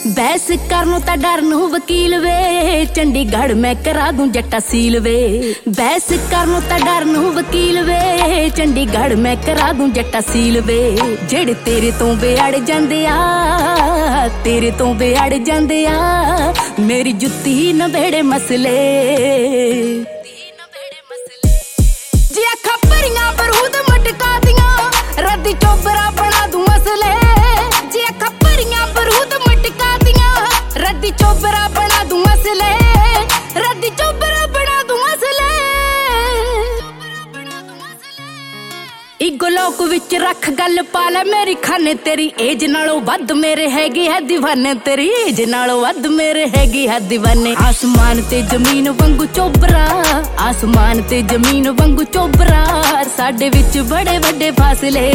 बहस करनों ता डर नूं वकील वे, चंडीगढ़ मैं करा दूं जट्टा सील वे। बहस करनों ता डर नूं वकील वे, चंडीगढ़ मैं करा दूं जट्टा सील वे। जेड़े तेरे तो बेअड़ जांदे आ, तेरे तो बेअड़ जांदे आ, मेरी जुत्ती नबेड़े मसले। जी अखां भरियां बरूद मटका दियां, रद्दी चोबरा बना दूं मसले। जी अखां भरियां बरूद मटका दियां, रद्दी चोबरा बना दूं मसले। रद्दी चोबरा बना दूं मसले। इगो लोक विच रख गल पाले मेरी खाने, तेरी एज नालों वध मेरे हैगी है दीवाने। तेरी एज नालों वध मेरे हैगी है दीवाने। आसमान ते जमीन वांगू चोबरा, आसमान ते जमीन वांगू चोबरा, साडे विच बड़े वड्डे फासले।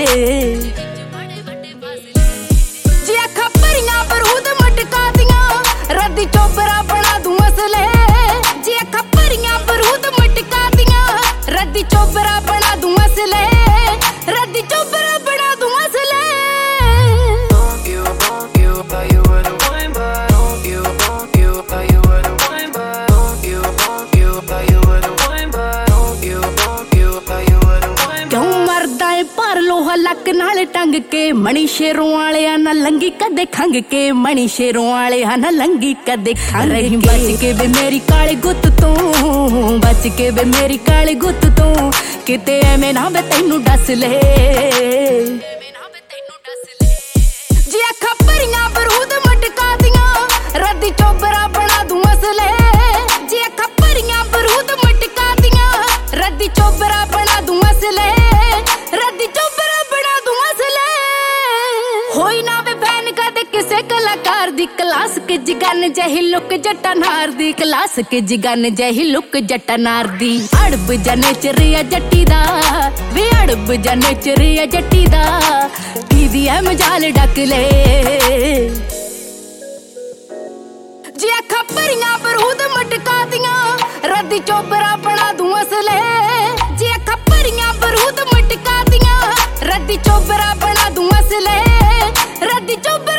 जी अखां भरियां बरूद मटका दियां, रद्दी चोबरा बना दूं मसले। जी अखां भरियां बरूद मटका दियां, रद्दी चोबरा बना दूं मसले। रद्दी चोबरा बना दूं मसले। क्यों मरदा है पर लोहा लक नाल टंग के, मणी शेरों वाले ना लंगी कदे खंग के। मणी शेरों वाले ना लंगी कदे खंग के। बच के वे मेरी काले गुत्त तो, बच के वे मेरी काले गुत्त तो, किते एवें ना वे तैनू दस ले। जी अखां भरियां बरूद मटका दियां, रद्दी चोबरा बना दूं मसले। जी अखां भरियां बरूद मटका दियां, रद्दी चोबरा बना दूं मसले। रद्दी चोबरा बना दूं मसले। होई ना वे बैन कदे किसे कलाकार दी, क्लास के जिगन जही लुक जट्टा नार दी। क्लास के जिगन जही लुक जट्टा नार दी। अड़ब जाने चरिया जट्टी दा, वे अड़ब जाने चरिया जट्टी दा, दीदी है मजाल डक ले। जी अखां भरियां बरूद मटका दियां, रद्दी चोबरा बना दूं मसले। जी अखां भरियां बरूद मटका दियां, रद्दी चोबरा बना दूं मसले। रद्दी चोबरा